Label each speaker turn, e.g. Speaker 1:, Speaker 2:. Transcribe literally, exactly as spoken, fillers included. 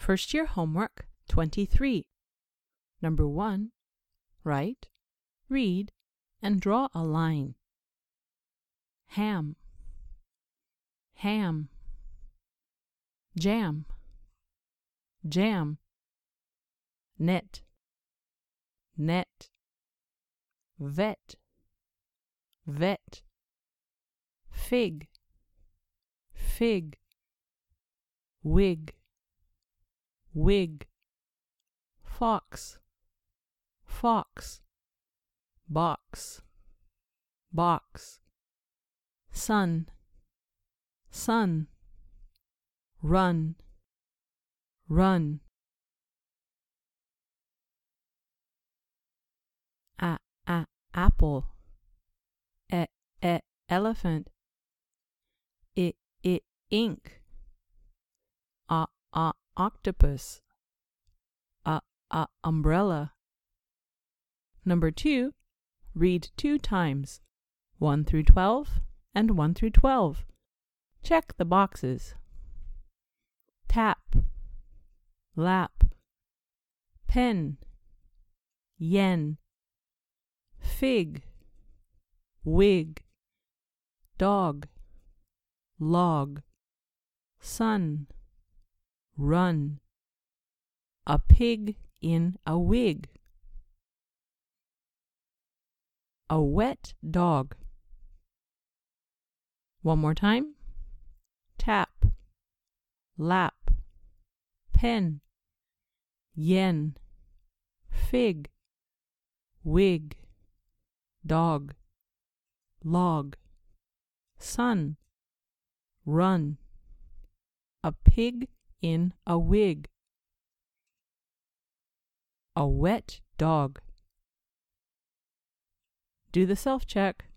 Speaker 1: First year homework twenty-three. Number one, write, read, and draw a line. Ham, ham. Jam, jam. Net, net. Vet, vet. Fig, fig. Wig, wig. Fox, fox. Box, box. Sun, sun. Run, run. A, a, apple. E, e, elephant. I, I, ink. A, a, octopus. A, a, umbrella. Number two, read two times, one through twelve and one through twelve. Check the boxes. Tap, lap. Pen, yen. Fig, wig. Dog, log. Sun, run. A pig in a wig. A wet dog. One more time. Tap, lap. Pen, yen. Fig, wig. Dog, log. Sun, run. A pig in a wig. A wet dog. Do the self-check.